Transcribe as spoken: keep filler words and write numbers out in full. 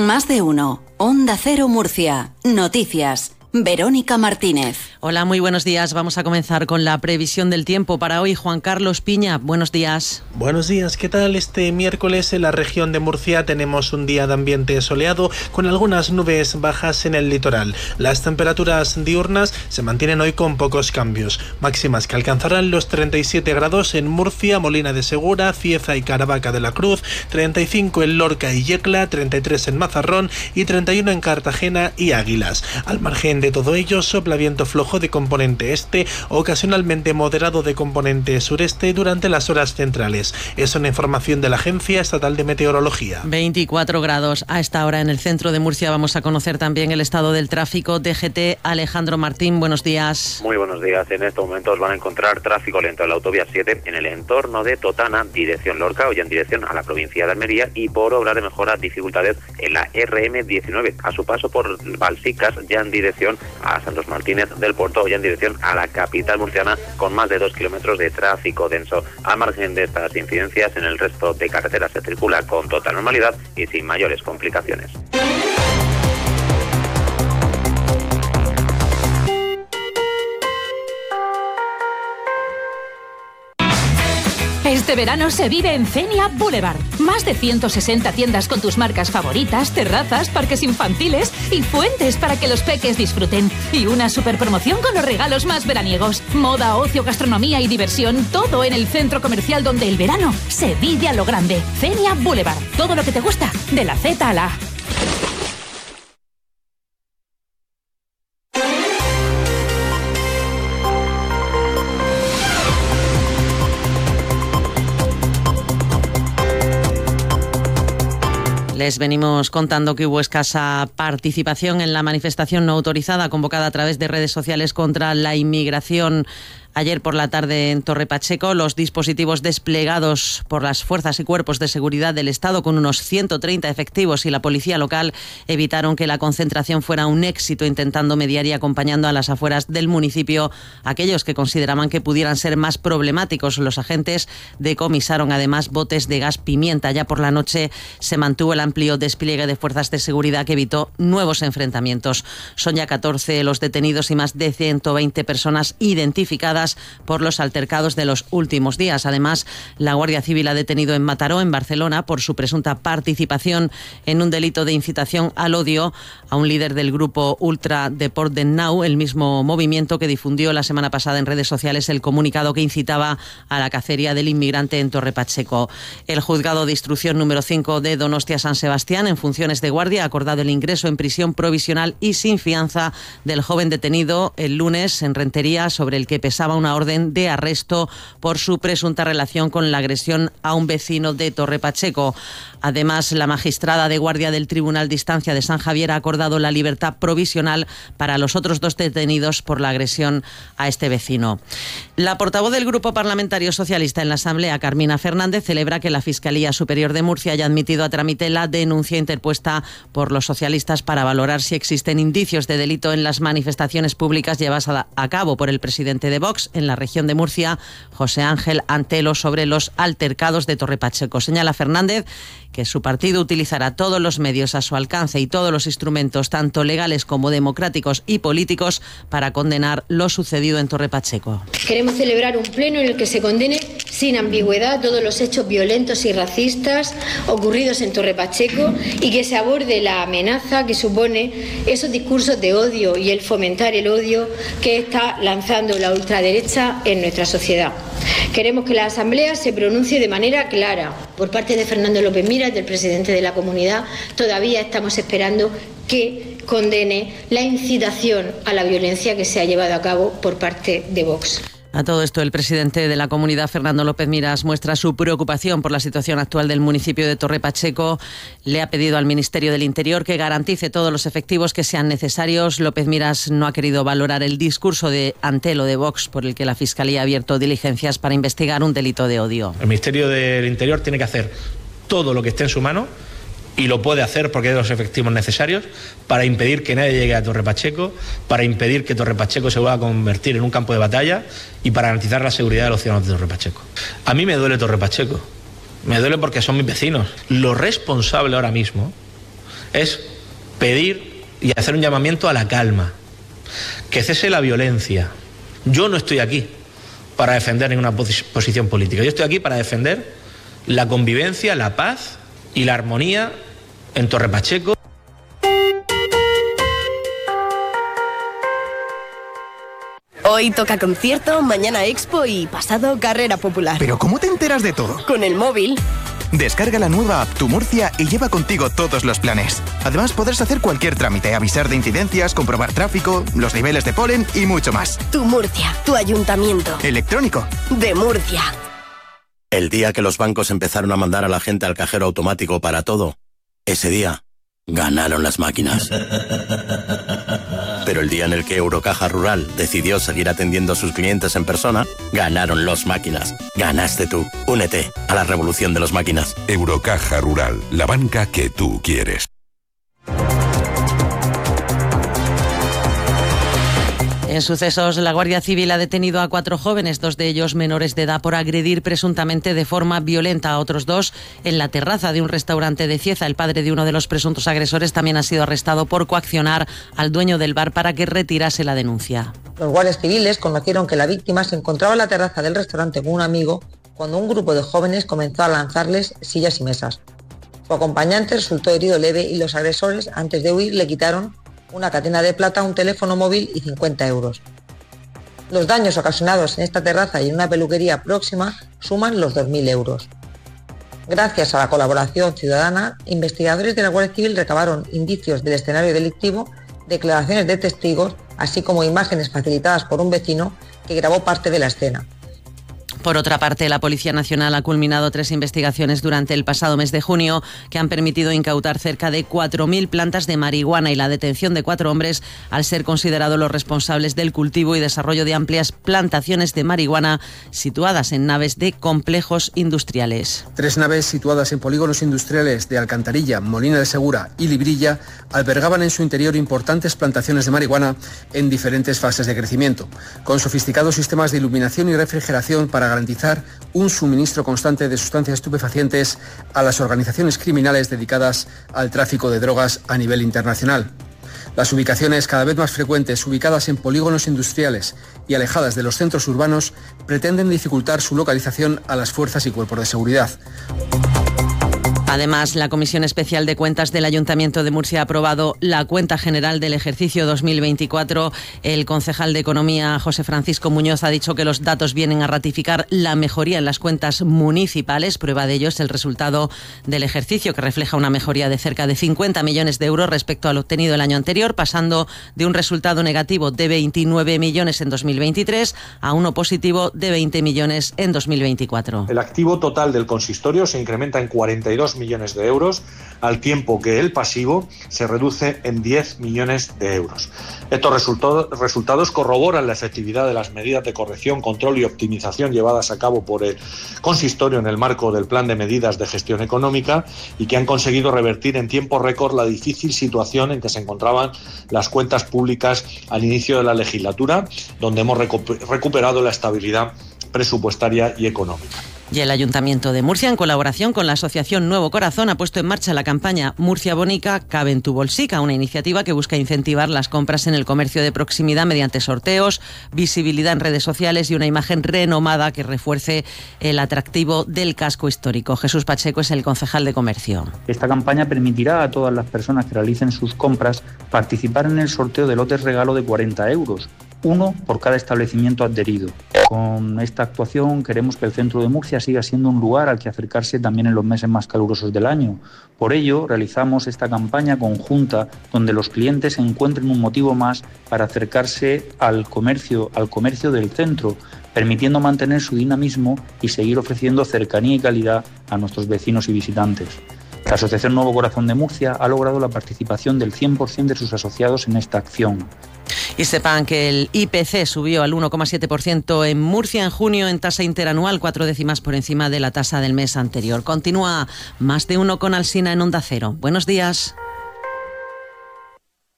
Más de uno. Onda Cero Murcia. Noticias. Verónica Martínez. Hola, muy buenos días. Vamos a comenzar con la previsión del tiempo para hoy. Juan Carlos Piña, buenos días. Buenos días, ¿qué tal? Este miércoles en la región de Murcia tenemos un día de ambiente soleado con algunas nubes bajas en el litoral. Las temperaturas diurnas se mantienen hoy con pocos cambios. Máximas que alcanzarán los treinta y siete grados en Murcia, Molina de Segura, Cieza y Caravaca de la Cruz, treinta y cinco en Lorca y Yecla, treinta y tres en Mazarrón y treinta y uno en Cartagena y Águilas. Al margen de todo ello, sopla viento flojo de componente este, ocasionalmente moderado de componente sureste durante las horas centrales. Es una información de la Agencia Estatal de Meteorología. veinticuatro grados a esta hora en el centro de Murcia. Vamos a conocer también el estado del tráfico. D G T, Alejandro Martín, buenos días. Muy buenos días. En estos momentos van a encontrar tráfico lento en la autovía siete en el entorno de Totana, dirección Lorca, o ya en dirección a la provincia de Almería, y por obra de mejora dificultades en la R M diecinueve, a su paso por Balsicas, ya en dirección a Santos Martínez del Puerto, ya en dirección a la capital murciana, con más de dos kilómetros de tráfico denso. Al margen de estas incidencias, en el resto de carreteras se circula con total normalidad y sin mayores complicaciones. Este verano se vive en Fenia Boulevard. Más de ciento sesenta tiendas con tus marcas favoritas, terrazas, parques infantiles y fuentes para que los peques disfruten. Y una super promoción con los regalos más veraniegos. Moda, ocio, gastronomía y diversión, todo en el centro comercial donde el verano se vive a lo grande. Fenia Boulevard. Todo lo que te gusta, de la Z a la A. Les venimos contando que hubo escasa participación en la manifestación no autorizada convocada a través de redes sociales contra la inmigración. Ayer por la tarde en Torre Pacheco, los dispositivos desplegados por las fuerzas y cuerpos de seguridad del Estado con unos ciento treinta efectivos y la policía local evitaron que la concentración fuera un éxito, intentando mediar y acompañando a las afueras del municipio a aquellos que consideraban que pudieran ser más problemáticos. Los agentes decomisaron además botes de gas pimienta. Ya por la noche se mantuvo el amplio despliegue de fuerzas de seguridad que evitó nuevos enfrentamientos. Son ya catorce los detenidos y más de ciento veinte personas identificadas por los altercados de los últimos días. Además, la Guardia Civil ha detenido en Mataró, en Barcelona, por su presunta participación en un delito de incitación al odio a un líder del grupo Ultra Deport de Now, el mismo movimiento que difundió la semana pasada en redes sociales el comunicado que incitaba a la cacería del inmigrante en Torre Pacheco. El juzgado de instrucción número cinco de Donostia San Sebastián, en funciones de guardia, ha acordado el ingreso en prisión provisional y sin fianza del joven detenido el lunes en Rentería, sobre el que pesaba una orden de arresto por su presunta relación con la agresión a un vecino de Torre Pacheco. Además, la magistrada de guardia del Tribunal de Instancia de San Javier ha acordado la libertad provisional para los otros dos detenidos por la agresión a este vecino. La portavoz del Grupo Parlamentario Socialista en la Asamblea, Carmina Fernández, celebra que la Fiscalía Superior de Murcia haya admitido a trámite la denuncia interpuesta por los socialistas para valorar si existen indicios de delito en las manifestaciones públicas llevadas a cabo por el presidente de Vox en la región de Murcia, José Ángel Antelo, sobre los altercados de Torre Pacheco. Señala Fernández que su partido utilizará todos los medios a su alcance y todos los instrumentos, tanto legales como democráticos y políticos, para condenar lo sucedido en Torre Pacheco. Queremos celebrar un pleno en el que se condene sin ambigüedad todos los hechos violentos y racistas ocurridos en Torre Pacheco y que se aborde la amenaza que supone esos discursos de odio y el fomentar el odio que está lanzando la ultraderecha en nuestra sociedad. Queremos que la Asamblea se pronuncie de manera clara. Por parte de Fernando López Miras, del presidente de la comunidad, todavía estamos esperando que condene la incitación a la violencia que se ha llevado a cabo por parte de Vox. A todo esto, el presidente de la comunidad, Fernando López Miras, muestra su preocupación por la situación actual del municipio de Torre Pacheco. Le ha pedido al Ministerio del Interior que garantice todos los efectivos que sean necesarios. López Miras no ha querido valorar el discurso de Antelo de Vox, por el que la Fiscalía ha abierto diligencias para investigar un delito de odio. El Ministerio del Interior tiene que hacer todo lo que esté en su mano, y lo puede hacer porque hay los efectivos necesarios para impedir que nadie llegue a Torre Pacheco, para impedir que Torre Pacheco se vuelva a convertir en un campo de batalla y para garantizar la seguridad de los ciudadanos de Torre Pacheco. A mí me duele Torre Pacheco, me duele porque son mis vecinos. Lo responsable ahora mismo es pedir y hacer un llamamiento a la calma, que cese la violencia. Yo no estoy aquí para defender ninguna pos- posición política, yo estoy aquí para defender la convivencia, la paz y la armonía en Torre Pacheco. Hoy toca concierto, mañana expo y pasado carrera popular. ¿Pero cómo te enteras de todo? Con el móvil. Descarga la nueva app Tu Murcia y lleva contigo todos los planes. Además podrás hacer cualquier trámite, avisar de incidencias, comprobar tráfico, los niveles de polen y mucho más. Tu Murcia, tu ayuntamiento. Electrónico. De Murcia. El día que los bancos empezaron a mandar a la gente al cajero automático para todo, ese día ganaron las máquinas. Pero el día en el que Eurocaja Rural decidió seguir atendiendo a sus clientes en persona, ganaron los máquinas. Ganaste tú. Únete a la revolución de los máquinas. Eurocaja Rural, la banca que tú quieres. En sucesos, la Guardia Civil ha detenido a cuatro jóvenes, dos de ellos menores de edad, por agredir presuntamente de forma violenta a otros dos en la terraza de un restaurante de Cieza. El padre de uno de los presuntos agresores también ha sido arrestado por coaccionar al dueño del bar para que retirase la denuncia. Los guardias civiles conocieron que la víctima se encontraba en la terraza del restaurante con un amigo cuando un grupo de jóvenes comenzó a lanzarles sillas y mesas. Su acompañante resultó herido leve y los agresores, antes de huir, le quitaron una cadena de plata, un teléfono móvil y cincuenta euros. Los daños ocasionados en esta terraza y en una peluquería próxima suman los dos mil euros. Gracias a la colaboración ciudadana, investigadores de la Guardia Civil recabaron indicios del escenario delictivo, declaraciones de testigos, así como imágenes facilitadas por un vecino que grabó parte de la escena. Por otra parte, la Policía Nacional ha culminado tres investigaciones durante el pasado mes de junio que han permitido incautar cerca de cuatro mil plantas de marihuana y la detención de cuatro hombres al ser considerados los responsables del cultivo y desarrollo de amplias plantaciones de marihuana situadas en naves de complejos industriales. Tres naves situadas en polígonos industriales de Alcantarilla, Molina de Segura y Librilla albergaban en su interior importantes plantaciones de marihuana en diferentes fases de crecimiento, con sofisticados sistemas de iluminación y refrigeración para garantizar un suministro constante de sustancias estupefacientes a las organizaciones criminales dedicadas al tráfico de drogas a nivel internacional. Las ubicaciones cada vez más frecuentes, ubicadas en polígonos industriales y alejadas de los centros urbanos, pretenden dificultar su localización a las fuerzas y cuerpos de seguridad. Además, la Comisión Especial de Cuentas del Ayuntamiento de Murcia ha aprobado la cuenta general del ejercicio dos mil veinticuatro. El concejal de Economía, José Francisco Muñoz, ha dicho que los datos vienen a ratificar la mejoría en las cuentas municipales. Prueba de ello es el resultado del ejercicio, que refleja una mejoría de cerca de cincuenta millones de euros respecto al obtenido el año anterior, pasando de un resultado negativo de veintinueve millones en dos mil veintitrés a uno positivo de veinte millones en dos mil veinticuatro. El activo total del consistorio se incrementa en cuarenta y dos millones de euros, al tiempo que el pasivo se reduce en diez millones de euros. Estos resultados corroboran la efectividad de las medidas de corrección, control y optimización llevadas a cabo por el consistorio en el marco del Plan de Medidas de Gestión Económica y que han conseguido revertir en tiempo récord la difícil situación en que se encontraban las cuentas públicas al inicio de la legislatura, donde hemos recuperado la estabilidad presupuestaria y económica. Y el Ayuntamiento de Murcia, en colaboración con la Asociación Nuevo Corazón, ha puesto en marcha la campaña Murcia Bonica, cabe en tu bolsica, una iniciativa que busca incentivar las compras en el comercio de proximidad mediante sorteos, visibilidad en redes sociales y una imagen renomada que refuerce el atractivo del casco histórico. Jesús Pacheco es el concejal de Comercio. Esta campaña permitirá a todas las personas que realicen sus compras participar en el sorteo de lotes regalo de cuarenta euros. Uno por cada establecimiento adherido. Con esta actuación queremos que el centro de Murcia siga siendo un lugar al que acercarse también en los meses más calurosos del año. Por ello, realizamos esta campaña conjunta donde los clientes encuentren un motivo más para acercarse al comercio, al comercio del centro, permitiendo mantener su dinamismo y seguir ofreciendo cercanía y calidad a nuestros vecinos y visitantes. La Asociación Nuevo Corazón de Murcia ha logrado la participación del cien por ciento de sus asociados en esta acción. Y sepan que el I P C subió al uno coma siete por ciento en Murcia en junio en tasa interanual, cuatro décimas por encima de la tasa del mes anterior. Continúa Más de Uno con Alsina en Onda Cero. Buenos días.